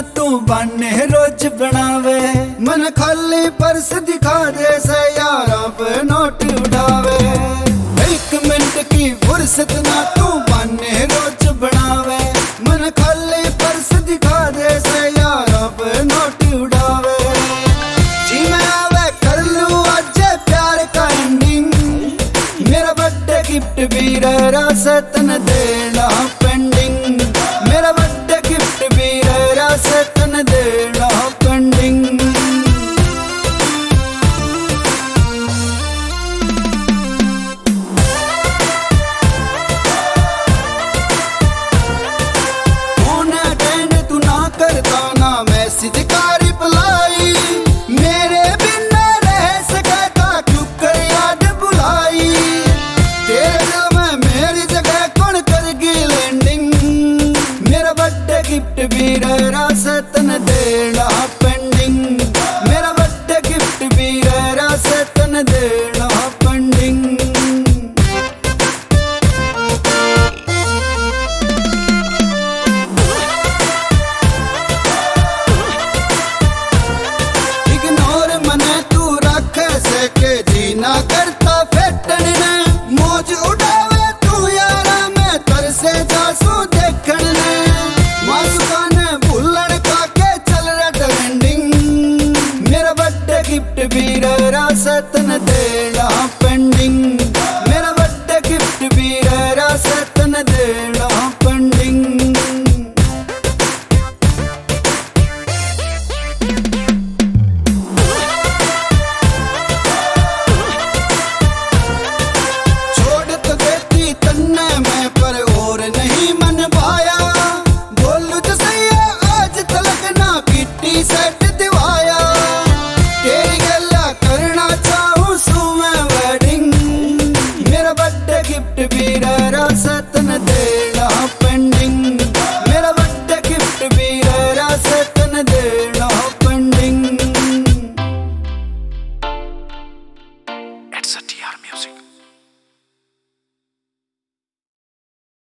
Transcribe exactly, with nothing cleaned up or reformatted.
तू बने रोज बनावे, मन खाली पर्स दिखा दे से यारा पे नोट उठावे। एक मिनट की फुर्सत ना तू बने रोज बनावे, मन खाली पर्स दिखा दे से यारा पे नोट उठावे। जी मैं आवे कर लूं आज प्यार का एंडिंग, मेरा बर्थडे गिफ्ट भी रह रहा सतन देना पेंडिंग, मेरा बर्थडे गिफ्ट भी रह रहा सतन देना पेंडिंग। फोन अटेंड तू ना करता ना मैसेज का रिप्लाई, मेरे बिना रह सकता क्यों कर याद बुलाई। तेरे दिल में मेरी जगह कौन करेगी लैंडिंग, मेरा बर्थडे गिफ्ट भी रह रहा सतन देना पेंडिंग, मेरा बर्थडे गिफ्ट भी रह रहा सतन देना पेंडिंग। इग्नोर मने तू रख सके जीना करता फेटन ने, मौज उड़ावे तू यारा मैं तरसे जासू देखन ने। मासूका ने भूलड़ का के चल रहा ट्रेंडिंग, मेरा बर्थडे गिफ्ट भी रह रहा सतन देना पेंडिंग, मेरा बर्थडे गिफ्ट भी रह रहा सतन देना पेंडिंग। छोड़ तो देती तन्ने मैं पर और नहीं मन पाया, बोलू तो सही है आज तलक ना किट्टी सेट